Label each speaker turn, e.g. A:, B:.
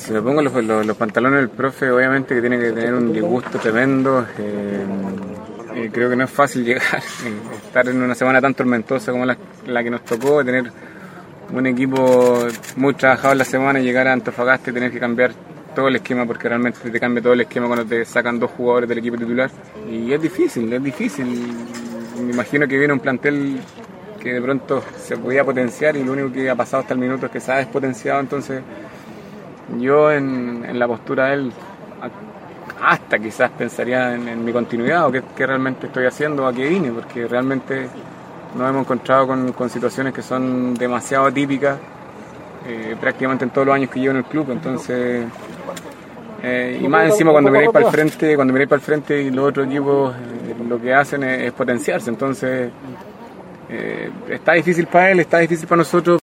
A: Si me pongo los pantalones del profe, obviamente que tiene que tener un disgusto tremendo. Creo que no es fácil llegar, estar en una semana tan tormentosa como la que nos tocó, tener un equipo muy trabajado en la semana y llegar a Antofagasta y tener que cambiar todo el esquema, porque realmente te cambia todo el esquema cuando te sacan 2 jugadores del equipo titular. Y es difícil. Me imagino que viene un plantel que de pronto se podía potenciar y lo único que ha pasado hasta el minuto es que se ha despotenciado. Entonces yo en la postura de él hasta quizás pensaría en mi continuidad o qué realmente estoy haciendo, a qué vine, porque realmente nos hemos encontrado con situaciones que son demasiado típicas prácticamente en todos los años que llevo en el club. Entonces y más encima cuando miráis para el frente y los otros equipos lo que hacen es potenciarse. Entonces está difícil para él, está difícil para nosotros.